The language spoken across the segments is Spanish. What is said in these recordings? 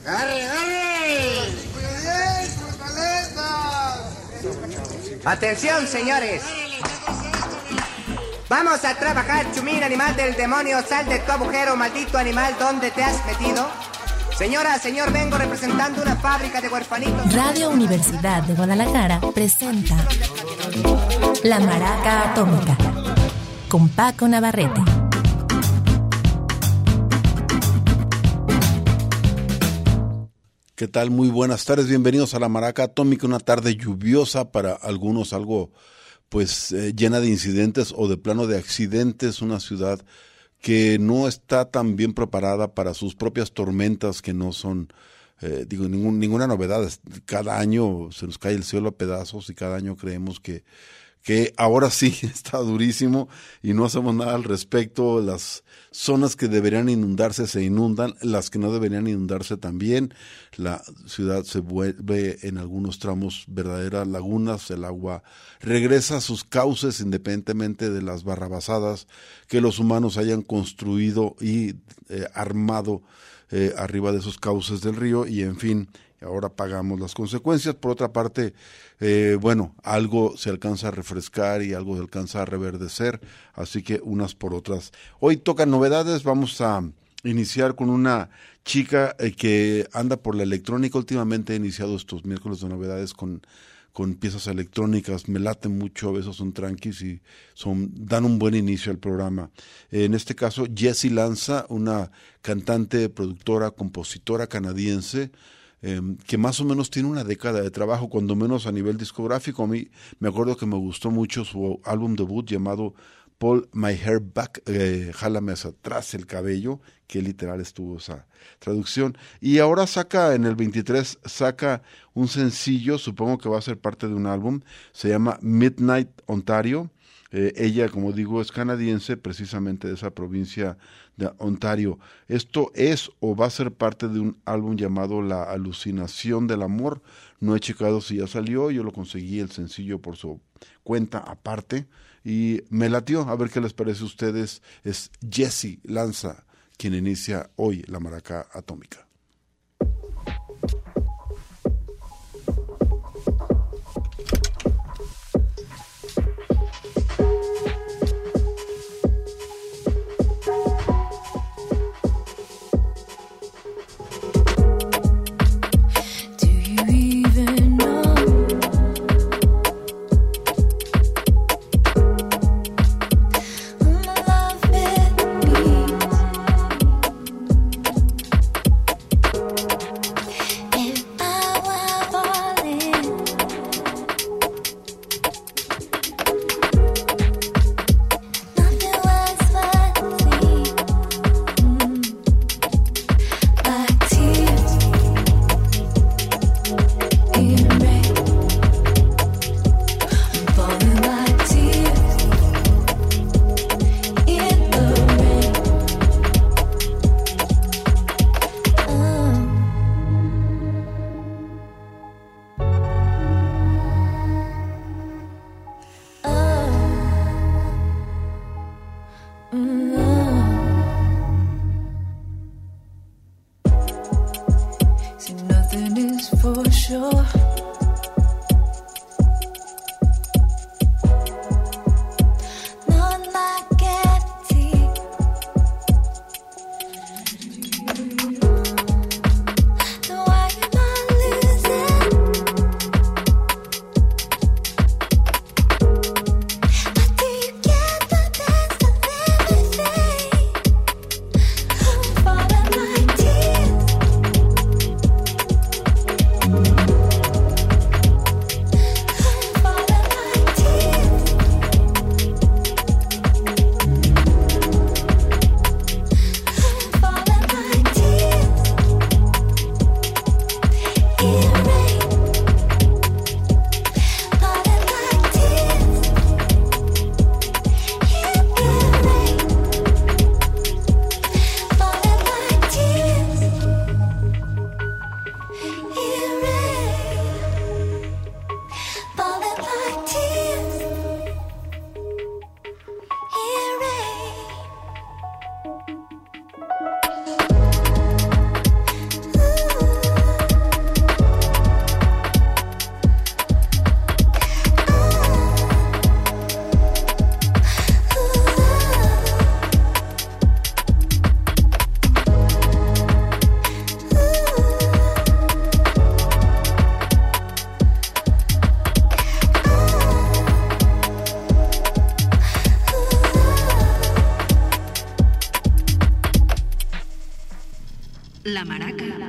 ¡Arre, arre! Atención, señores. Vamos a trabajar, Chumín, animal del demonio. Sal de tu agujero, maldito animal. ¿Dónde te has metido? Señora, señor, vengo representando una fábrica de huerfanitos. Radio Universidad de Guadalajara presenta La Maraca Atómica con Paco Navarrete. ¿Qué tal? Muy buenas tardes, bienvenidos a La Maraca Atómica, una tarde lluviosa para algunos, algo llena de incidentes o de plano de accidentes, una ciudad que no está tan bien preparada para sus propias tormentas, que no son, ninguna novedad. Cada año se nos cae el cielo a pedazos y cada año creemos que ahora sí está durísimo y no hacemos nada al respecto. Las zonas que deberían inundarse se inundan, las que no deberían inundarse también. La ciudad se vuelve en algunos tramos verdaderas lagunas, el agua regresa a sus cauces independientemente de las barrabasadas que los humanos hayan construido y armado arriba de esos cauces del río, y en fin, ahora pagamos las consecuencias. Por otra parte, algo se alcanza a refrescar y algo se alcanza a reverdecer, así que unas por otras. Hoy tocan novedades, vamos a iniciar con una chica que anda por la electrónica. Últimamente he iniciado estos miércoles de novedades con piezas electrónicas, me late mucho, a veces son tranquis y dan un buen inicio al programa. En este caso, Jessie Lanza, una cantante, productora, compositora canadiense, que más o menos tiene una década de trabajo, cuando menos a nivel discográfico. A mí me acuerdo que me gustó mucho su álbum debut llamado Pull My Hair Back, Jálame hacia atrás el cabello, que literal estuvo esa traducción. Y ahora en el 23 saca un sencillo, supongo que va a ser parte de un álbum, se llama Midnight Ontario. Ella, como digo, es canadiense, precisamente de esa provincia de Ontario. Esto es o va a ser parte de un álbum llamado La Alucinación del Amor. No he checado si ya salió, yo lo conseguí el sencillo por su cuenta aparte y me latió. A ver qué les parece a ustedes. Es Jessie Lanza quien inicia hoy La Maraca Atómica.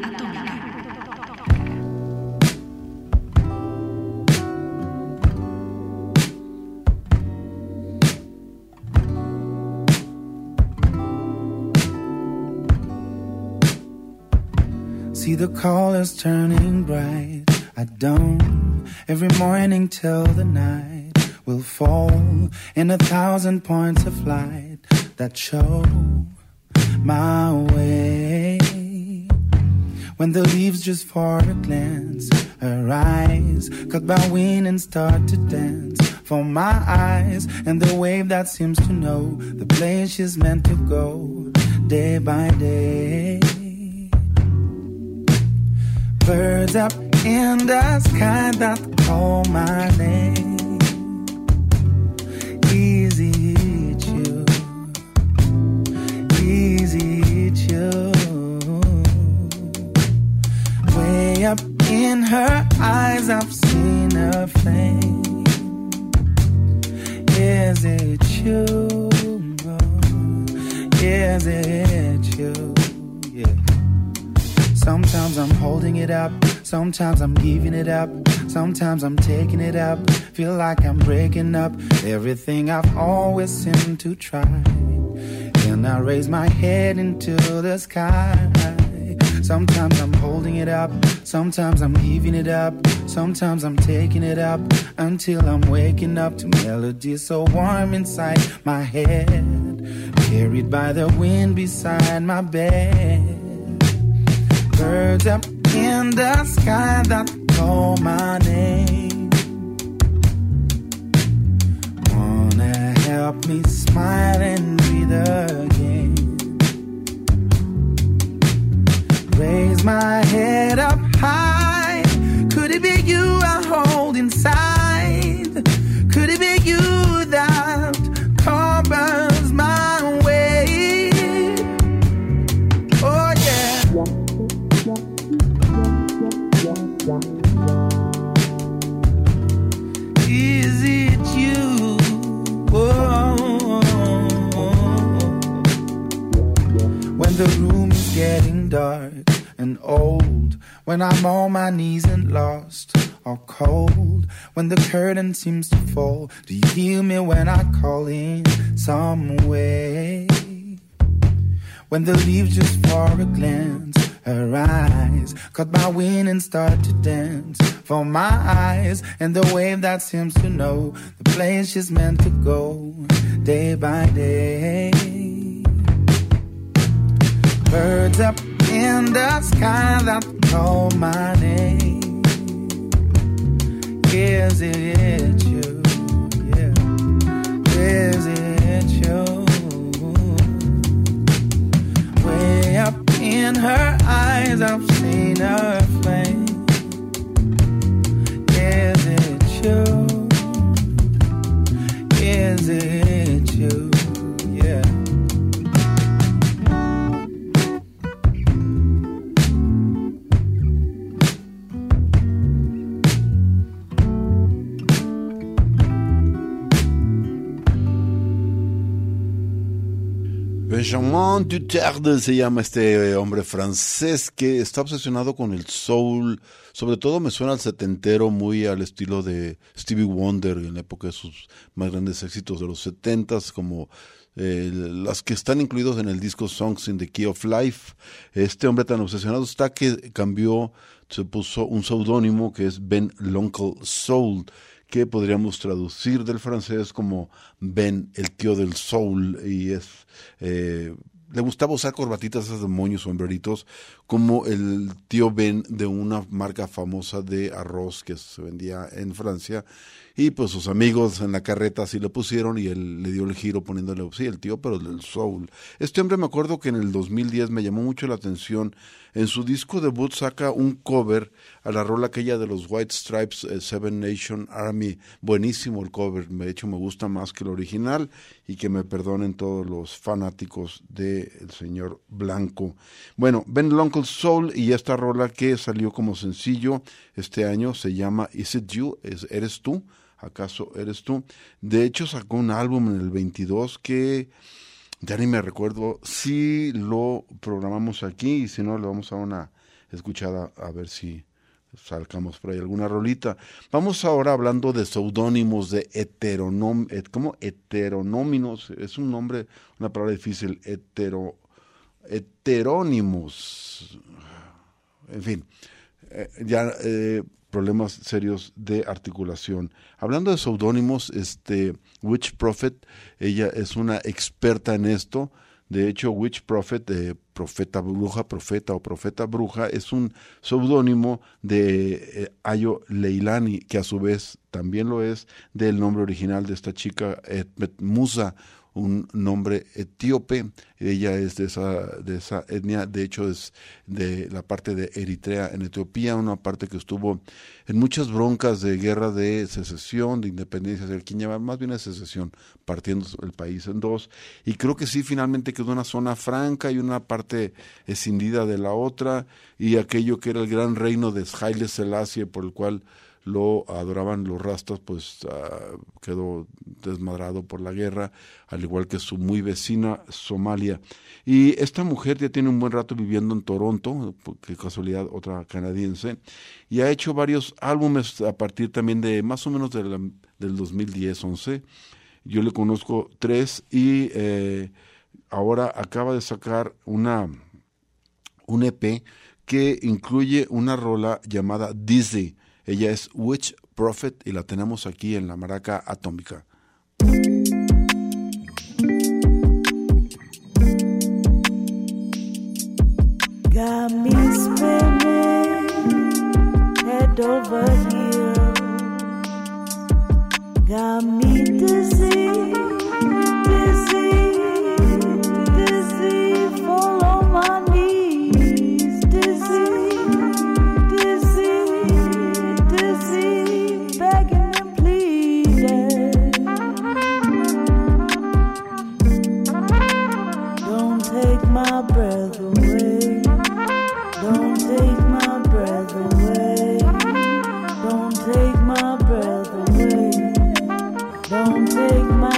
Atómica. See the colors turning bright. I don't every morning till the night will fall in 1,000 points of light that show my way. When the leaves just for a glance arise, caught by wind and start to dance for my eyes, and the wave that seems to know the place she's meant to go day by day. Birds up in the sky that call my name. Easy chew, easy chew. Way up in her eyes I've seen a flame. Is it you? Is it you? Yeah. Sometimes I'm holding it up, sometimes I'm giving it up, sometimes I'm taking it up. Feel like I'm breaking up everything I've always seemed to try. Then I raise my head into the sky. Sometimes I'm holding it up, sometimes I'm giving it up, sometimes I'm taking it up, until I'm waking up to melodies so warm inside my head, carried by the wind beside my bed. Birds up in the sky that call my name. Wanna help me smile and breathe again. Raise my head up high. Could it be you I hold inside? Could it be you that covers my way? Oh yeah. Is it you? Oh. When the room is getting dark and old, when I'm on my knees and lost or cold, when the curtain seems to fall, do you hear me when I call in some way? When the leaves just for a glance arise, caught by wind and start to dance for my eyes, and the wave that seems to know the place she's meant to go day by day. Birds up in the sky that call my name. Is it you? Yeah. Is it you? Way up in her eyes I've seen her flame. Is it you? Is it you? Yeah. Benjamin Duterte se llama este hombre francés que está obsesionado con el soul. Sobre todo me suena al setentero, muy al estilo de Stevie Wonder en la época de sus más grandes éxitos de los 70s, como las que están incluidos en el disco Songs in the Key of Life. Este hombre tan obsesionado está que cambió, se puso un seudónimo que es Ben l'Oncle Soul, que podríamos traducir del francés como Ben, el tío del soul, y es le gustaba usar corbatitas esas de moños, sombreritos, como el tío Ben de una marca famosa de arroz que se vendía en Francia, y pues sus amigos en la carreta así le pusieron y él le dio el giro poniéndole, sí, el tío, pero del soul. Este hombre, me acuerdo que en el 2010 me llamó mucho la atención. En su disco debut saca un cover a la rola aquella de los White Stripes, Seven Nation Army. Buenísimo el cover, de hecho me gusta más que el original, y que me perdonen todos los fanáticos del señor Blanco. Bueno, Ben l'Oncle Soul, y esta rola que salió como sencillo este año se llama Is It You? ¿Eres tú? ¿Acaso eres tú? De hecho sacó un álbum en el 22 que ya ni me recuerdo si lo programamos aquí, y si no le vamos a dar una escuchada, a ver si sacamos por ahí alguna rolita. Vamos ahora hablando de seudónimos, de heteronóminos, es un nombre, una palabra difícil, heterónimos, en fin, problemas serios de articulación. Hablando de seudónimos, Witch Prophet, ella es una experta en esto. De hecho, Witch Prophet, profeta bruja, profeta o profeta bruja, es un seudónimo de Ayo Leilani, que a su vez también lo es del nombre original de esta chica, Musa, un nombre etíope. Ella es de esa etnia, de hecho es de la parte de Eritrea en Etiopía, una parte que estuvo en muchas broncas de guerra de secesión, de independencia, más bien de secesión, partiendo el país en dos, y creo que sí, finalmente quedó una zona franca y una parte escindida de la otra, y aquello que era el gran reino de Haile Selassie, por el cual lo adoraban los rastas, pues quedó desmadrado por la guerra, al igual que su muy vecina Somalia. Y esta mujer ya tiene un buen rato viviendo en Toronto, qué casualidad, otra canadiense, y ha hecho varios álbumes a partir también de más o menos del 2010-11. Yo le conozco 3 y ahora acaba de sacar un EP que incluye una rola llamada Dizzy. Ella es Witch Prophet y la tenemos aquí en la Maraca Atómica. Got me spinning head over heels. Got me dizzy, dizzy, dizzy, fall on my knees, dizzy, dizzy, dizzy, begging and pleading. Don't take my breath away. Don't take my breath away. Don't take my breath away. Don't take my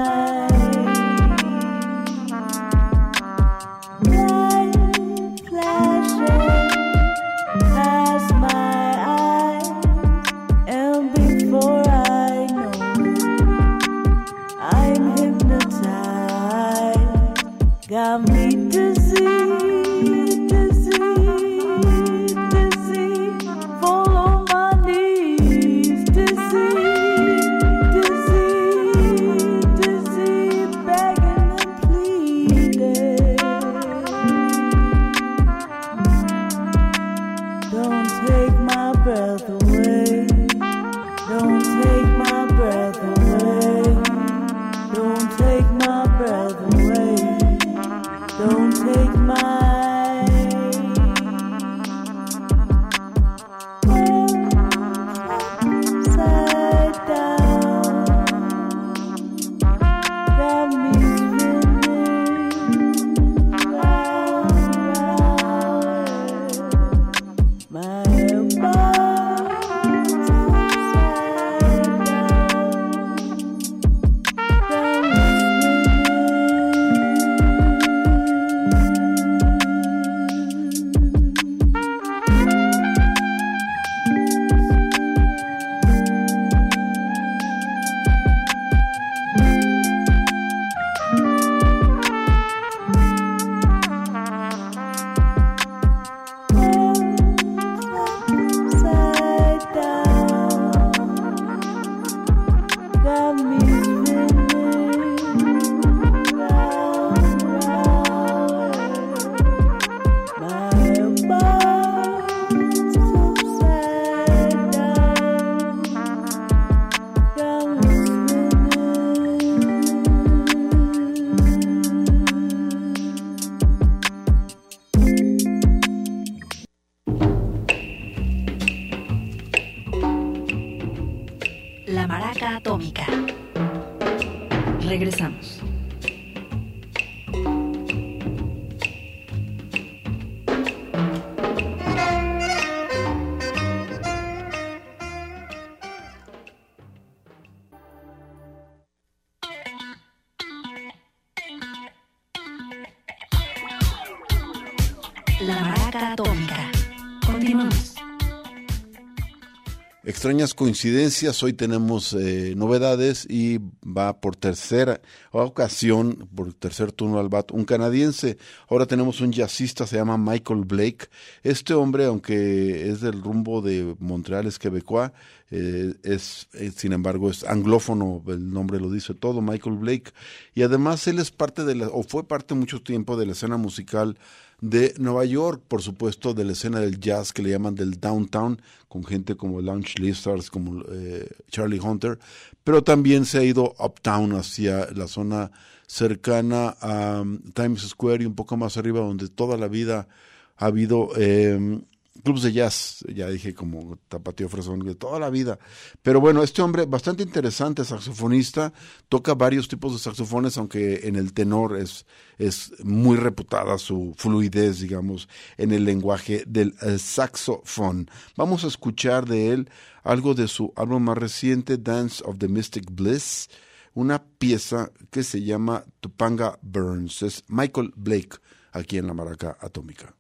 light flashing past my eyes, and before I know it, I'm hypnotized. Got me dizzy. La Maraca Atómica. Regresamos. La Maraca Atómica. Continuamos. Extrañas coincidencias, hoy tenemos novedades y va por tercera ocasión, por tercer turno al bat, un canadiense. Ahora tenemos un jazzista, se llama Michael Blake. Este hombre, aunque es del rumbo de Montreal, es quebecois, sin embargo es anglófono, el nombre lo dice todo, Michael Blake. Y además él es parte o fue parte mucho tiempo de la escena musical de Nueva York, por supuesto, de la escena del jazz que le llaman del downtown, con gente como Lounge Lizards, como Charlie Hunter, pero también se ha ido uptown hacia la zona cercana a Times Square y un poco más arriba, donde toda la vida ha habido clubs de jazz, ya dije como Tapatío Fresón, de toda la vida. Pero bueno, este hombre bastante interesante, saxofonista, toca varios tipos de saxofones, aunque en el tenor es muy reputada su fluidez, digamos, en el lenguaje del saxofón. Vamos a escuchar de él algo de su álbum más reciente, Dance of the Mystic Bliss, una pieza que se llama Topanga Burns. Es Michael Blake, aquí en la Maraca Atómica.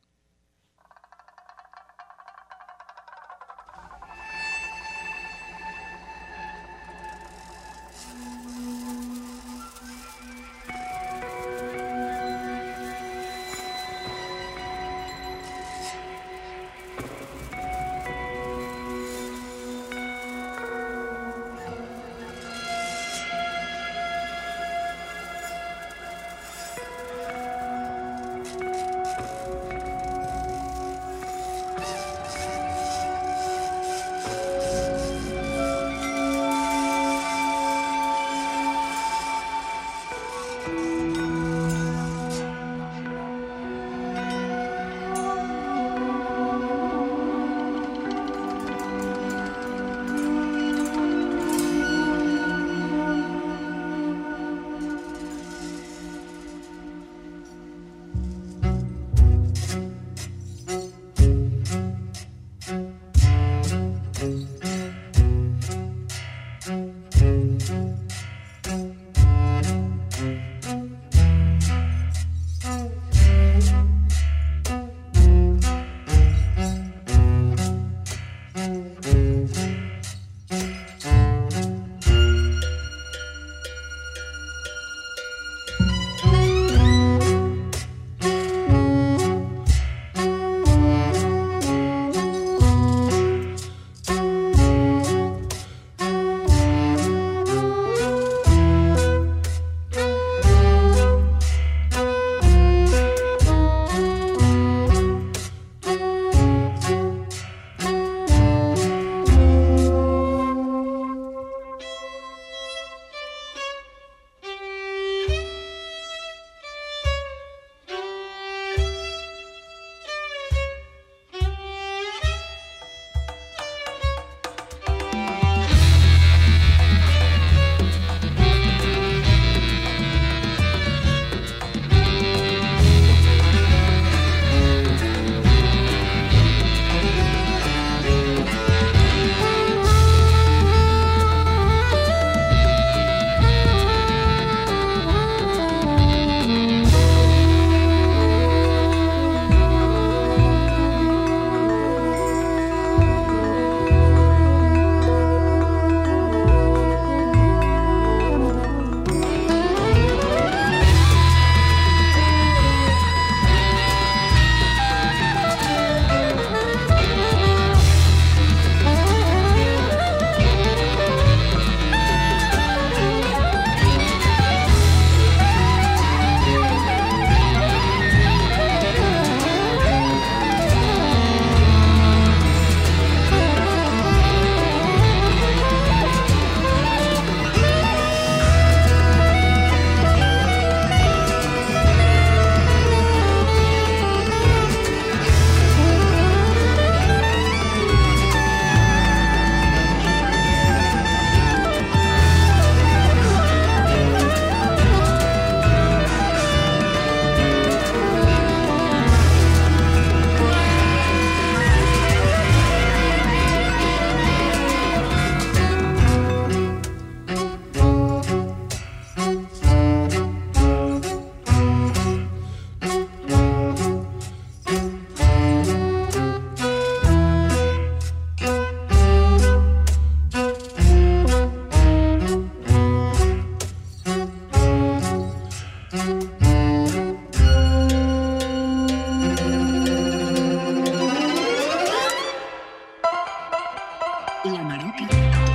La Maraca.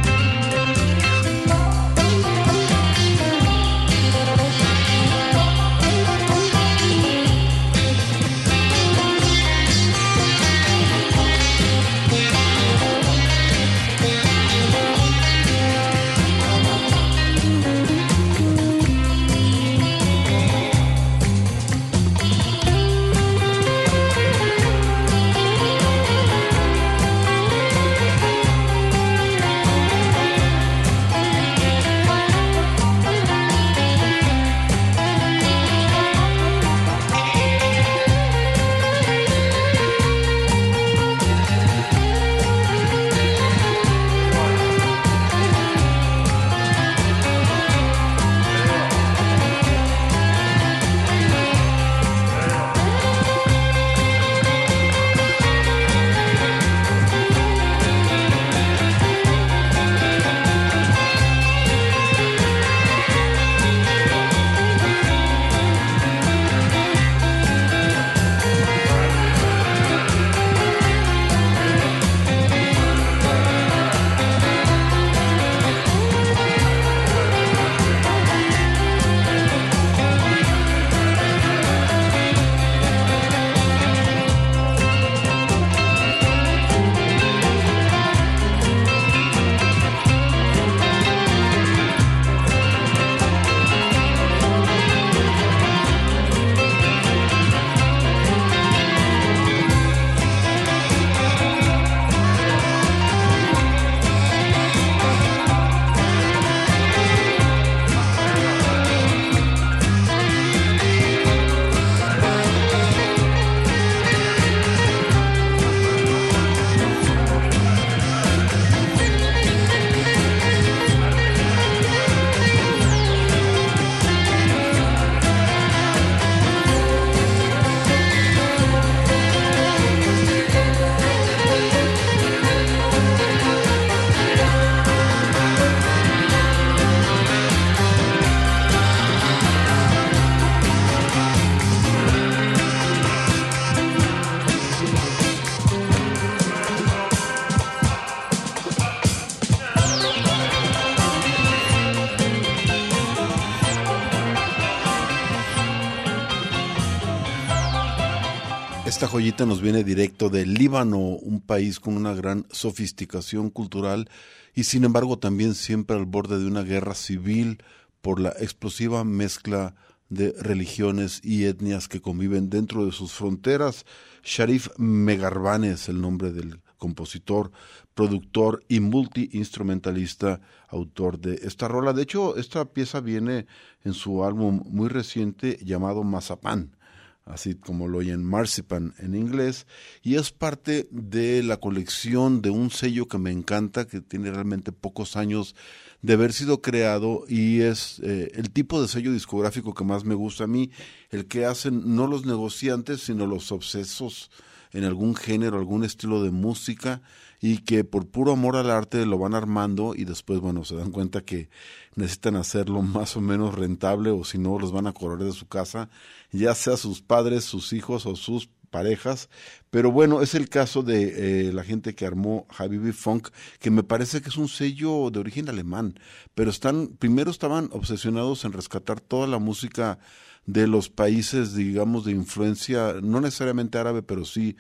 Esta joyita nos viene directo del Líbano, un país con una gran sofisticación cultural y sin embargo también siempre al borde de una guerra civil por la explosiva mezcla de religiones y etnias que conviven dentro de sus fronteras. Sharif Megarbane es el nombre del compositor, productor y multiinstrumentalista, autor de esta rola. De hecho, esta pieza viene en su álbum muy reciente llamado Mazapán, así como lo oyen, Marzipan en inglés, y es parte de la colección de un sello que me encanta, que tiene realmente pocos años de haber sido creado, y es el tipo de sello discográfico que más me gusta a mí, el que hacen no los negociantes, sino los obsesos en algún género, algún estilo de música, y que por puro amor al arte lo van armando y después, bueno, se dan cuenta que necesitan hacerlo más o menos rentable o si no los van a correr de su casa, ya sea sus padres, sus hijos o sus parejas. Pero bueno, es el caso de la gente que armó Habibi Funk, que me parece que es un sello de origen alemán, pero primero estaban obsesionados en rescatar toda la música de los países, digamos, de influencia, no necesariamente árabe, pero sí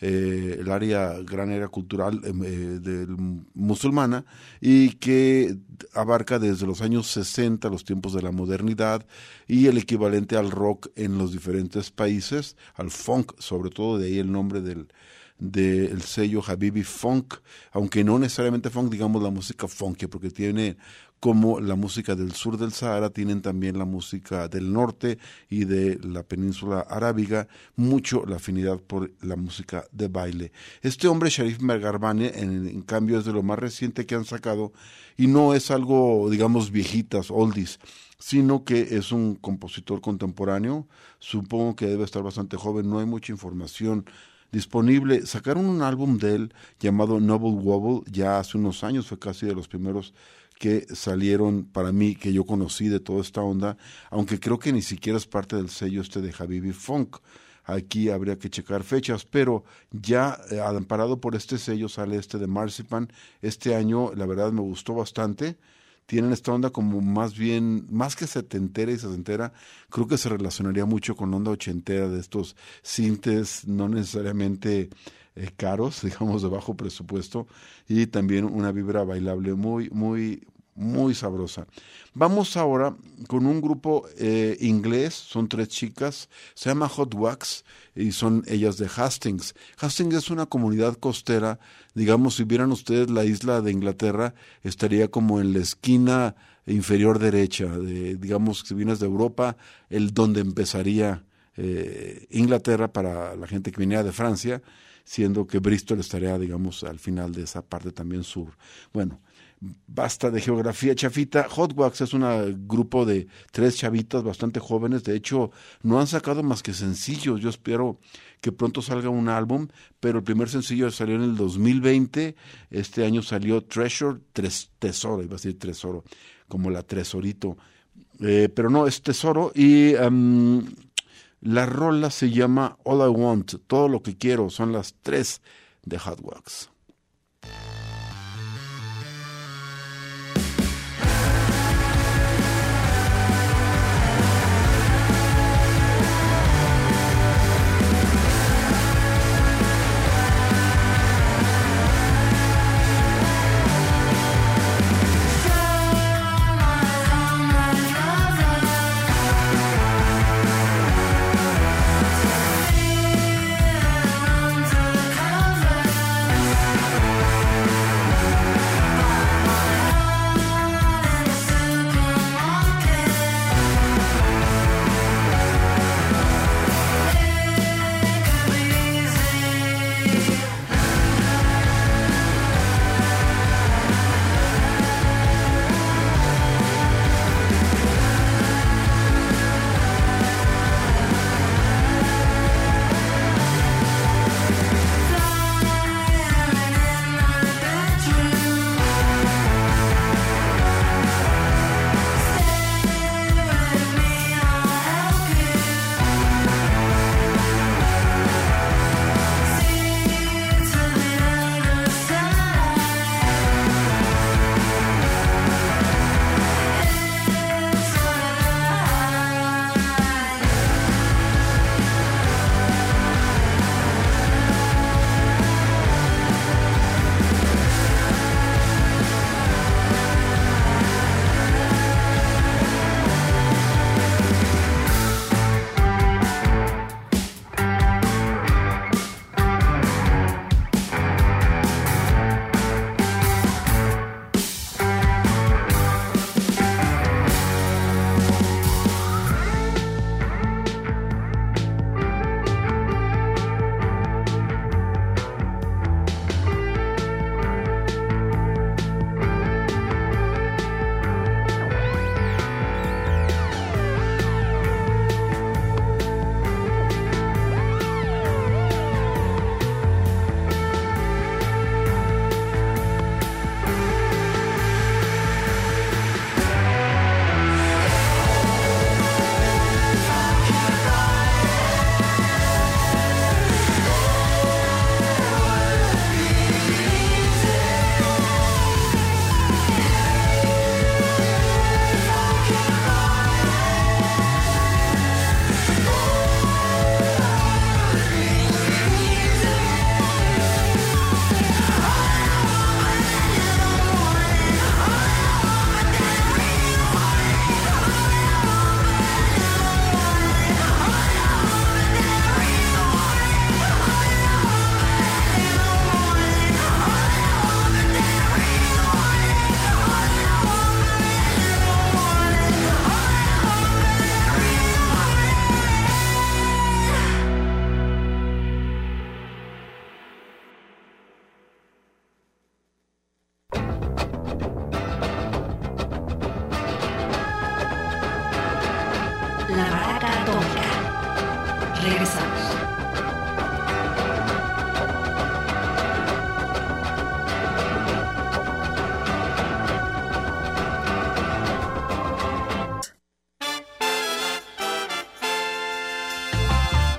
el gran área cultural musulmana, y que abarca desde los años 60, los tiempos de la modernidad, y el equivalente al rock en los diferentes países, al funk, sobre todo de ahí el nombre del sello Habibi Funk, aunque no necesariamente funk, digamos la música funky, porque tiene como la música del sur del Sahara, tienen también la música del norte y de la península arábiga, mucho la afinidad por la música de baile. Este hombre, Sharif Megarbane, en cambio es de lo más reciente que han sacado, y no es algo, digamos, viejitas, oldies, sino que es un compositor contemporáneo, supongo que debe estar bastante joven, no hay mucha información disponible. Sacaron un álbum de él llamado Noble Wobble ya hace unos años, fue casi de los primeros que salieron para mí, que yo conocí de toda esta onda, aunque creo que ni siquiera es parte del sello de Habibi Funk. Aquí habría que checar fechas, pero ya amparado por este sello sale este de Marzipan. Este año, la verdad, me gustó bastante. Tienen esta onda como más bien, más que setentera y sesentera, creo que se relacionaría mucho con onda ochentera de estos sintes no necesariamente caros, digamos de bajo presupuesto, y también una vibra bailable muy, muy, muy sabrosa. Vamos ahora con un grupo inglés, son 3 chicas, se llama Hot Wax y son ellas de Hastings. Hastings es una comunidad costera, digamos, si vieran ustedes la isla de Inglaterra, estaría como en la esquina inferior derecha, digamos, si vienes de Europa, donde empezaría Inglaterra para la gente que viniera de Francia, siendo que Bristol estaría, digamos, al final de esa parte también sur. Bueno, basta de geografía chafita. Hot Wax es un grupo de 3 chavitas bastante jóvenes, de hecho no han sacado más que sencillos, yo espero que pronto salga un álbum, pero el primer sencillo salió en el 2020, este año salió Treasure, tesoro, iba a decir tesoro, como la tresorito, pero no, es tesoro, y la rola se llama All I Want, todo lo que quiero, son las 3 de Hot Wax. Cover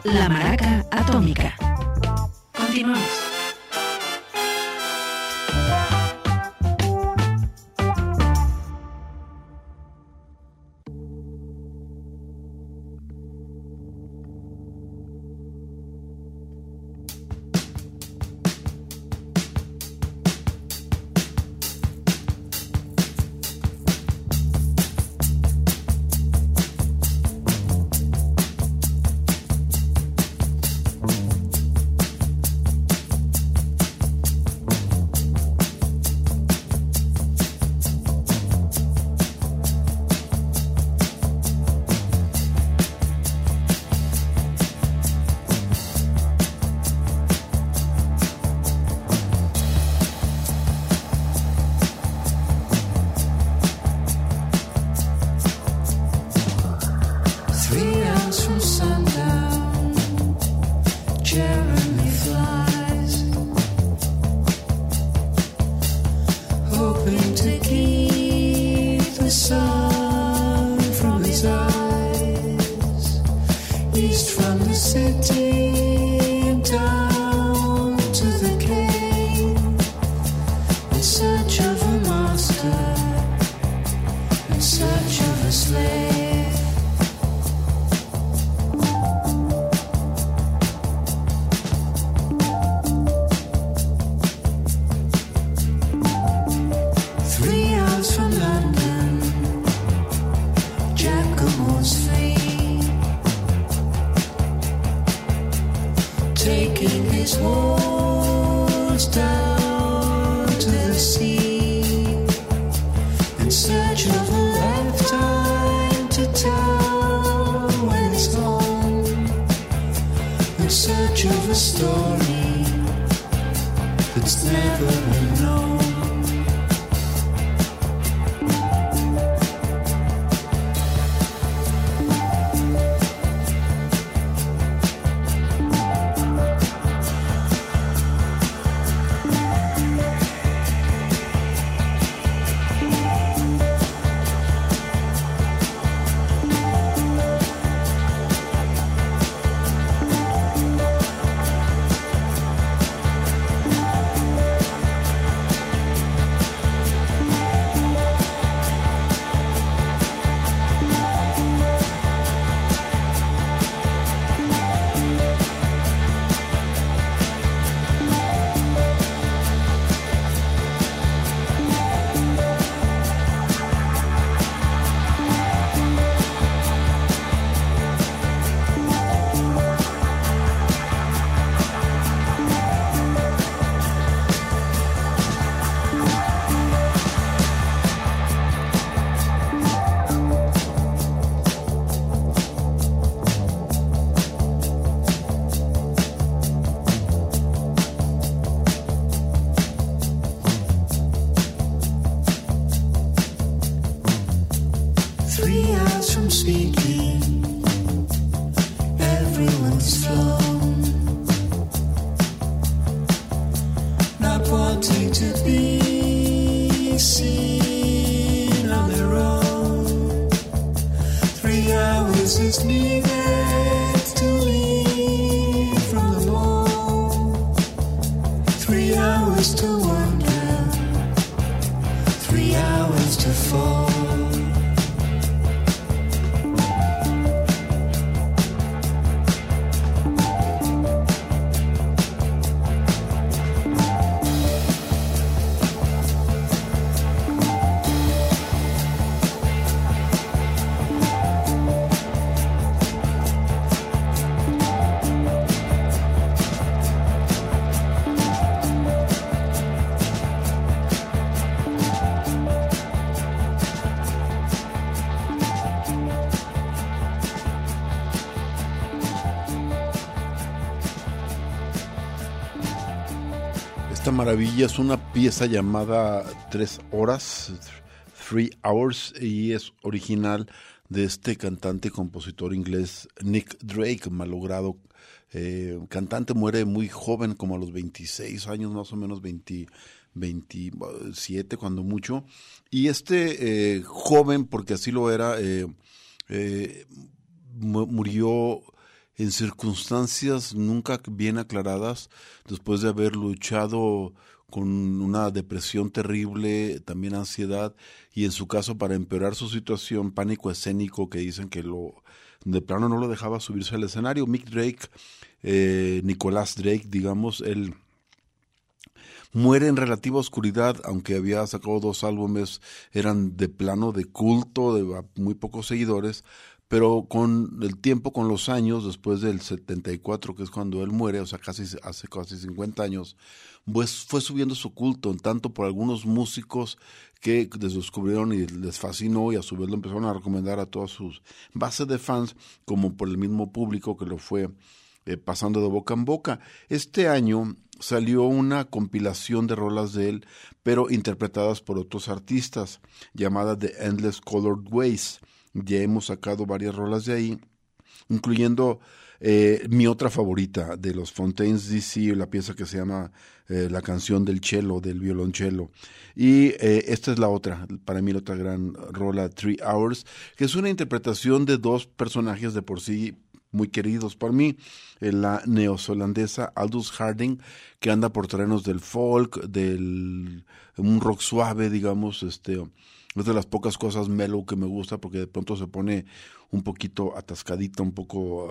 La Maraca Atómica. Continuamos. Esta maravilla es una pieza llamada 3 horas, 3 Hours, y es original de este cantante y compositor inglés Nick Drake, malogrado cantante. Muere muy joven, como a los 26 años, más o menos 27 cuando mucho. Y este joven, porque así lo era, murió en circunstancias nunca bien aclaradas, después de haber luchado con una depresión terrible, también ansiedad, y en su caso, para empeorar su situación, pánico escénico, que dicen que de plano no lo dejaba subirse al escenario. Mick Drake, Nicholas Drake, digamos, él muere en relativa oscuridad, aunque había sacado 2 álbumes, eran de plano de culto, de muy pocos seguidores, pero con el tiempo, con los años, después del 74, que es cuando él muere, o sea, hace casi 50 años, pues fue subiendo su culto, tanto por algunos músicos que descubrieron y les fascinó, y a su vez lo empezaron a recomendar a todas sus bases de fans, como por el mismo público que lo fue pasando de boca en boca. Este año salió una compilación de rolas de él, pero interpretadas por otros artistas, llamada The Endless Colored Ways. Ya hemos sacado varias rolas de ahí, incluyendo mi otra favorita de los Fontaines DC, la pieza que se llama La canción del cello, del violonchelo. Y esta es la otra, para mí la otra gran rola, 3 Hours, que es una interpretación de 2 personajes de por sí muy queridos por mí, la neozelandesa Aldous Harding, que anda por terrenos del folk, un rock suave, digamos, es de las pocas cosas mellow que me gusta, porque de pronto se pone un poquito atascadita, un poco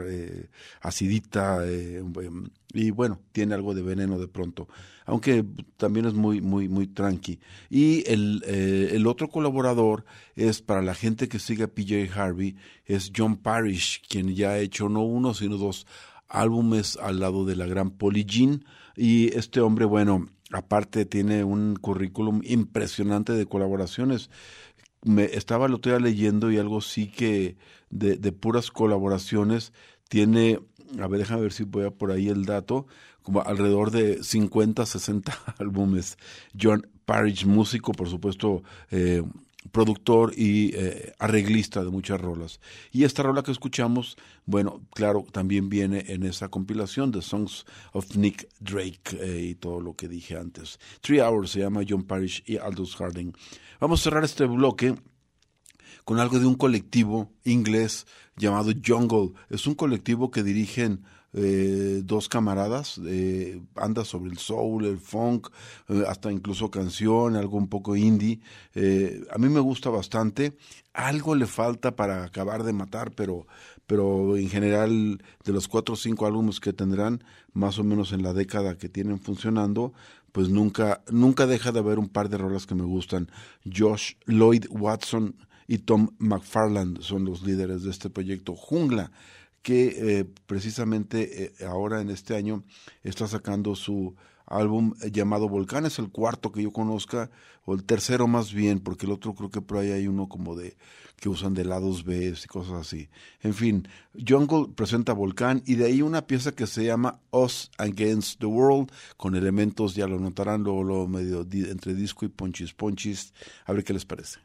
acidita, y bueno, tiene algo de veneno de pronto, aunque también es muy, muy, muy tranqui. Y el otro colaborador es, para la gente que sigue a PJ Harvey, es John Parrish, quien ya ha hecho no 1, sino 2 álbumes al lado de la gran Polly Jean, y este hombre, bueno, aparte tiene un currículum impresionante de colaboraciones. Estaba el otro día leyendo, y algo sí que de puras colaboraciones tiene, a ver, déjame ver si voy a por ahí el dato, como alrededor de 50, 60 álbumes. John Parrish, músico, por supuesto, productor y arreglista de muchas rolas. Y esta rola que escuchamos, bueno, claro, también viene en esa compilación de Songs of Nick Drake, y todo lo que dije antes. 3 Hours se llama John Parrish y Aldous Harding. Vamos a cerrar este bloque con algo de un colectivo inglés llamado Jungle. Es un colectivo que dirigen 2 camaradas, anda sobre el soul, el funk, hasta incluso canción, algo un poco indie. A mí me gusta bastante. Algo le falta para acabar de matar, pero en general, de los 4 o 5 álbumes que tendrán, más o menos en la década que tienen funcionando, pues nunca deja de haber un par de rolas que me gustan. Josh Lloyd Watson y Tom McFarland son los líderes de este proyecto Jungla, que precisamente ahora en este año está sacando su álbum llamado Volcán. Es el 4 que yo conozca, o el tercero más bien, porque el otro creo que por ahí hay uno como que usan de lados B y cosas así. En fin, Jungle presenta Volcán, y de ahí una pieza que se llama Us Against the World, con elementos, ya lo notarán, luego medio entre disco y ponchis. A ver qué les parece.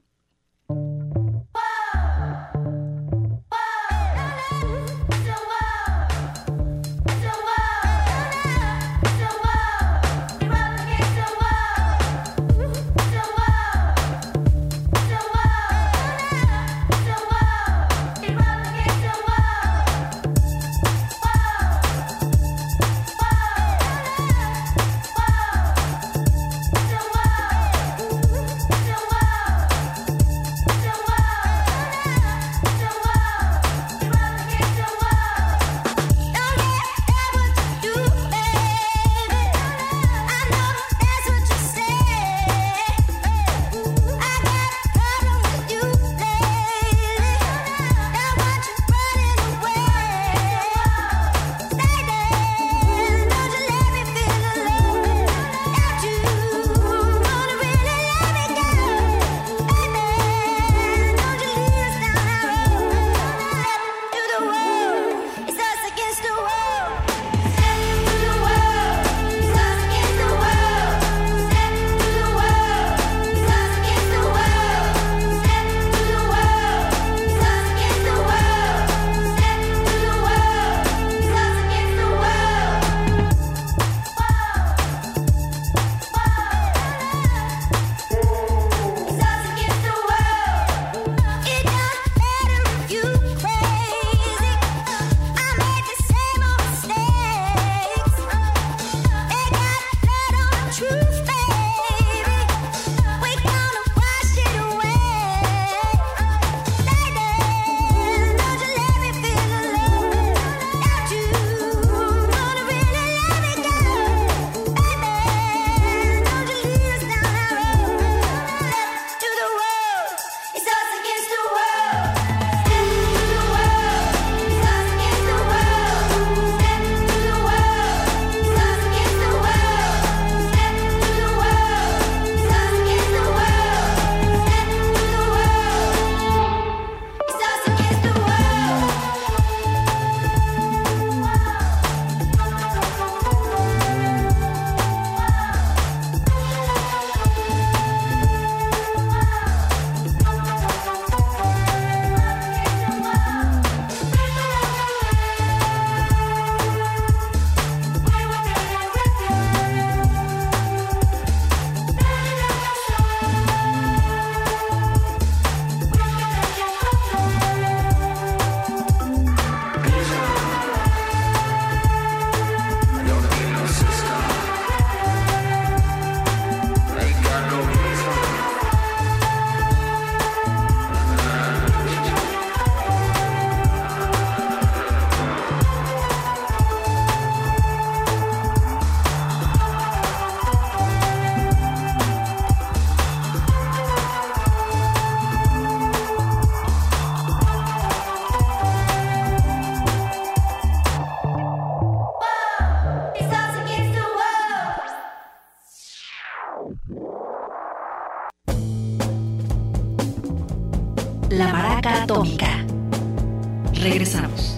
La Maraca Atómica. Regresamos.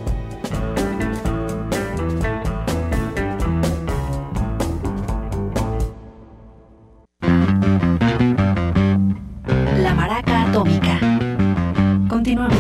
La Maraca Atómica. Continuamos.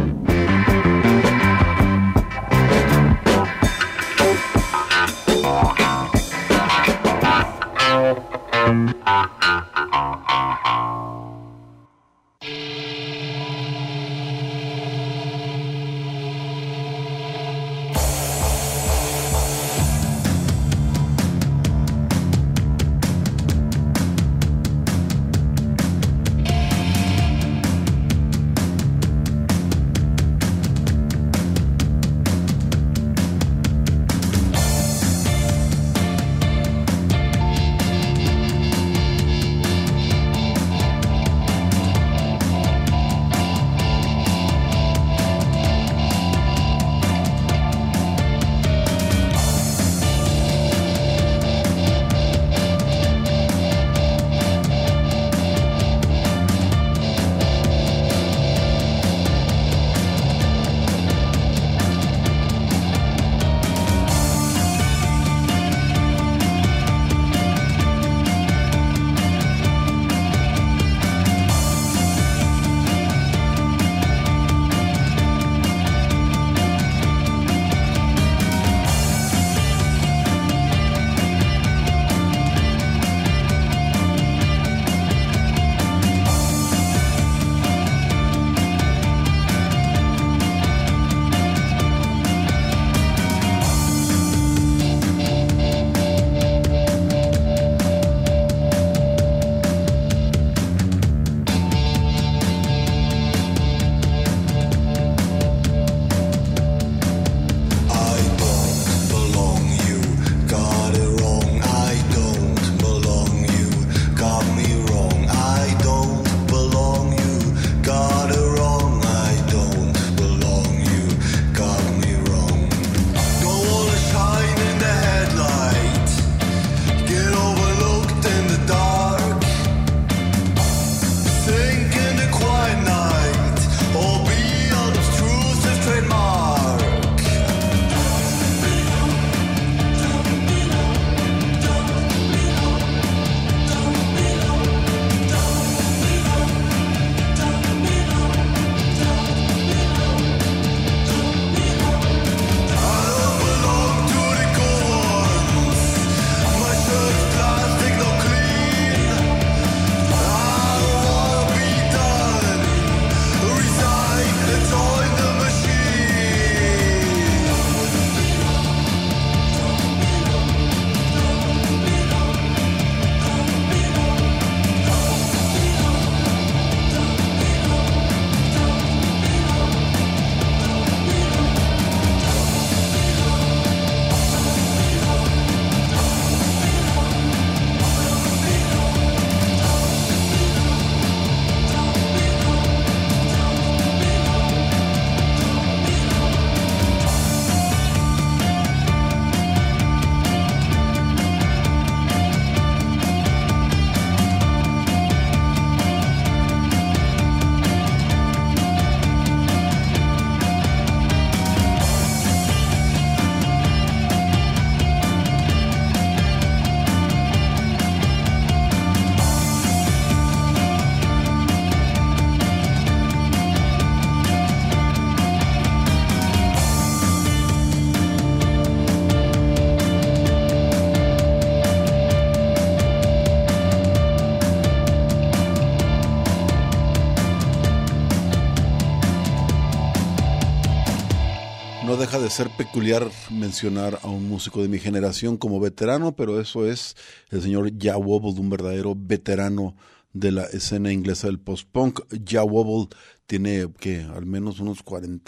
No deja de ser peculiar mencionar a un músico de mi generación como veterano, pero eso es el señor Jah Wobble, un verdadero veterano de la escena inglesa del post-punk. Jah Wobble tiene al menos unos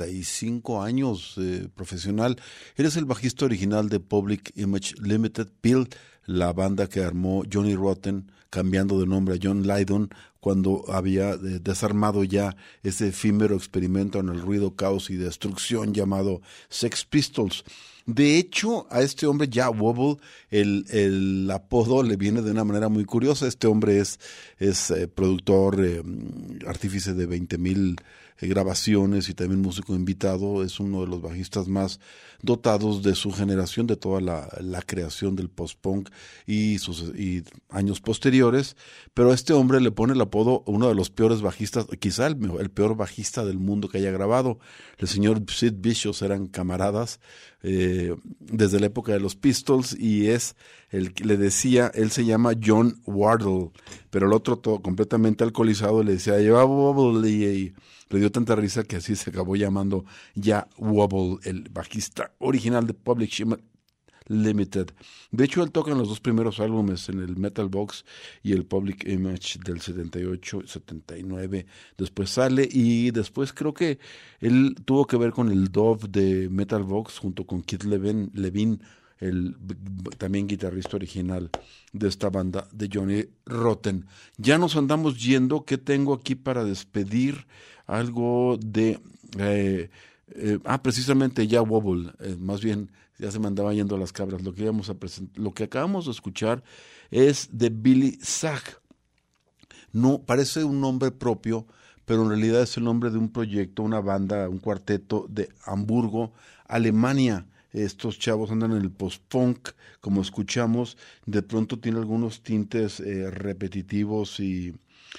45 años profesional. Él es el bajista original de Public Image Limited, PIL, la banda que armó Johnny Rotten, cambiando de nombre a John Lydon, cuando había desarmado ya ese efímero experimento en el ruido, caos y destrucción llamado Sex Pistols. De hecho, a este hombre, Jah Wobble, el apodo le viene de una manera muy curiosa. Este hombre es productor, artífice de 20,000 grabaciones y también músico invitado. Es uno de los bajistas más dotados de su generación, de toda la creación del post-punk y años posteriores. Pero a este hombre le pone el apodo uno de los peores bajistas, quizá el peor bajista del mundo que haya grabado. El señor Sid Vicious eran camaradas desde la época de los Pistols, y le decía, él se llama John Wardle, pero el otro todo completamente alcoholizado le decía "Jah Wobble", y le dio tanta risa que así se acabó llamando Jah Wobble, el bajista original de Public Shimmer Limited. De hecho, él toca en los dos primeros álbumes, en el Metal Box y el Public Image del 78, 79. Después sale, y después creo que él tuvo que ver con el Dove de Metal Box junto con Keith Levine, el también guitarrista original de esta banda de Johnny Rotten. Ya nos andamos yendo. ¿Qué tengo aquí para despedir? Algo de precisamente Jah Wobble, más bien ya se me andaba yendo a las cabras. Lo que acabamos de escuchar es de Billy Zag. No parece un nombre propio, pero en realidad es el nombre de un proyecto, una banda, un cuarteto de Hamburgo, Alemania. Estos chavos andan en el post-punk, como escuchamos. De pronto tiene algunos tintes repetitivos y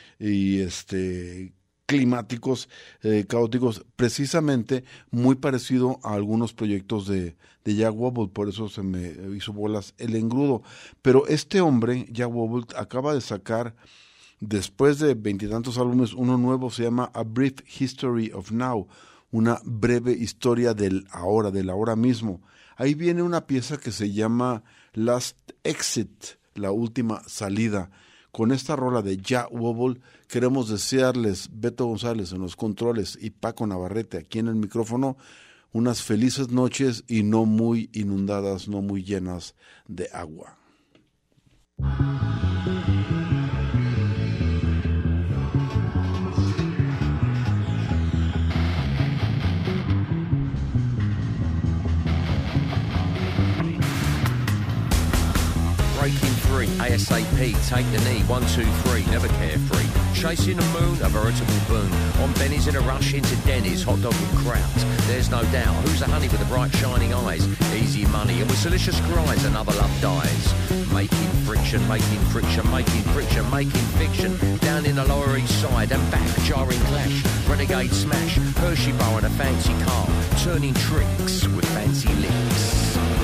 climáticos, caóticos, precisamente muy parecido a algunos proyectos de Jah Wobble. Por eso se me hizo bolas el engrudo. Pero este hombre, Jah Wobble, acaba de sacar, después de 20 y tantos álbumes, uno nuevo. Se llama A Brief History of Now, una breve historia del ahora mismo. Ahí viene una pieza que se llama Last Exit, la última salida. Con esta rola de Jah Wobble queremos desearles, Beto González en los controles y Paco Navarrete aquí en el micrófono, unas felices noches y no muy inundadas, no muy llenas de agua. Breaking free, ASAP, take the knee, 1, 2, 3, never carefree. Chasing the moon, a veritable boon. On Benny's in a rush into Denny's, hot dog and kraut. There's no doubt, who's the honey with the bright shining eyes? Easy money, and with delicious cries, another love dies. Making friction, making friction, making friction, making fiction. Down in the Lower East Side and back, jarring clash. Renegade smash, Hershey bar and a fancy car. Turning tricks with fancy licks.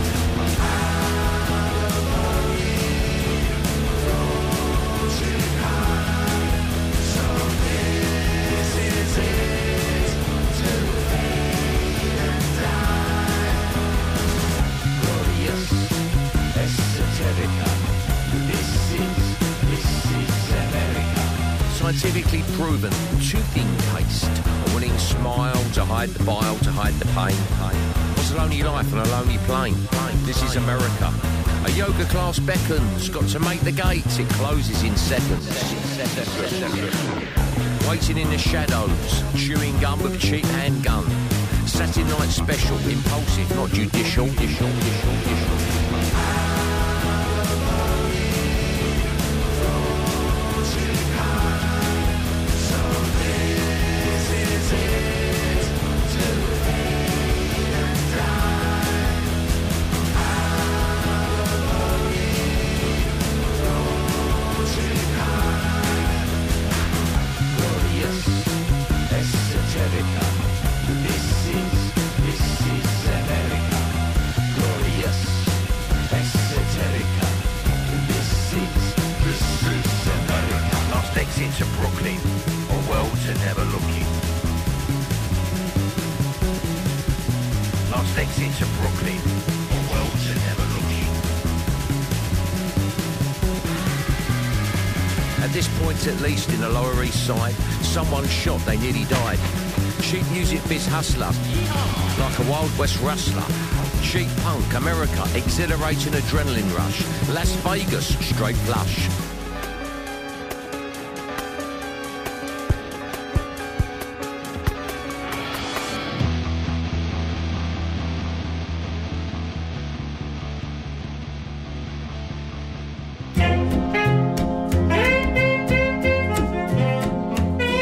Scientifically proven, tooth encased, a winning smile to hide the bile, to hide the pain. What's a lonely life on a lonely plane? This is America. A yoga class beckons, got to make the gates, it closes in seconds. Waiting in the shadows, chewing gum with cheap handgun. Saturday night special, impulsive, not judicial. To Brooklyn, a world to never looking. Last exit to Brooklyn, a world to never looking. At this point, at least in the Lower East Side, someone shot, they nearly died. Cheap music biz hustler, like a Wild West rustler. Cheap punk, America, exhilarating adrenaline rush. Las Vegas, straight flush.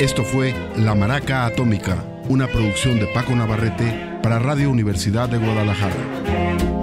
Esto fue La Maraca Atómica, una producción de Paco Navarrete para Radio Universidad de Guadalajara.